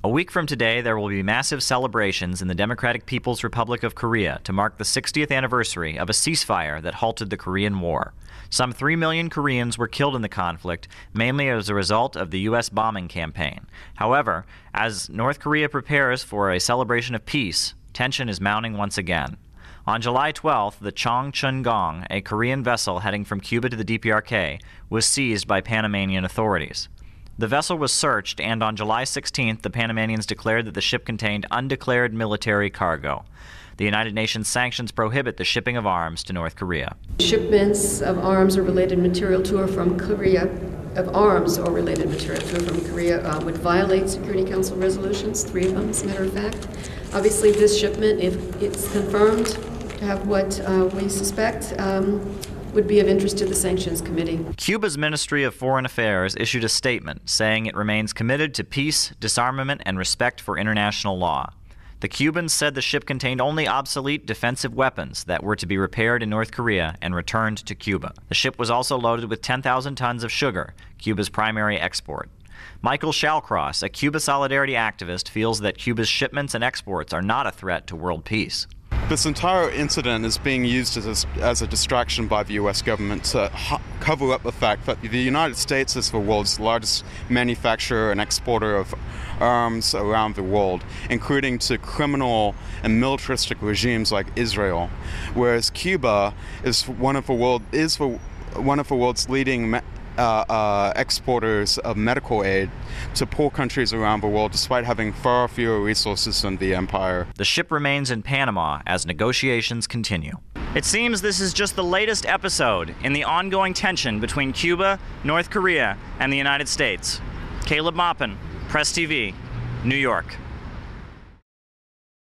A week from today, there will be massive celebrations in the Democratic People's Republic of Korea to mark the 60th anniversary of a ceasefire that halted the Korean War. Some 3 million Koreans were killed in the conflict, mainly as a result of the U.S. bombing campaign. However, as North Korea prepares for a celebration of peace, tension is mounting once again. On July 12th, the Chongchun-gong, a Korean vessel heading from Cuba to the DPRK, was seized by Panamanian authorities. The vessel was searched, and on July 16th, the Panamanians declared that the ship contained undeclared military cargo. The United Nations sanctions prohibit the shipping of arms to North Korea. Shipments of arms or related material to or from Korea, would violate Security Council resolutions, 3 of them, as a matter of fact. Obviously, this shipment, if it's confirmed to have what we suspect, would be of interest to the Sanctions Committee. Cuba's Ministry of Foreign Affairs issued a statement saying it remains committed to peace, disarmament, and respect for international law. The Cubans said the ship contained only obsolete defensive weapons that were to be repaired in North Korea and returned to Cuba. The ship was also loaded with 10,000 tons of sugar, Cuba's primary export. Michael Shallcross, a Cuba Solidarity activist, feels that Cuba's shipments and exports are not a threat to world peace. This entire incident is being used as a distraction by the U.S. government to cover up the fact that the United States is the world's largest manufacturer and exporter of arms around the world, including to criminal and militaristic regimes like Israel, whereas Cuba is one of the world's leading exporters of medical aid to poor countries around the world, despite having far fewer resources than the empire. The ship remains in Panama as negotiations continue. It seems this is just the latest episode in the ongoing tension between Cuba, North Korea, and the United States. Caleb Maupin, Press TV, New York.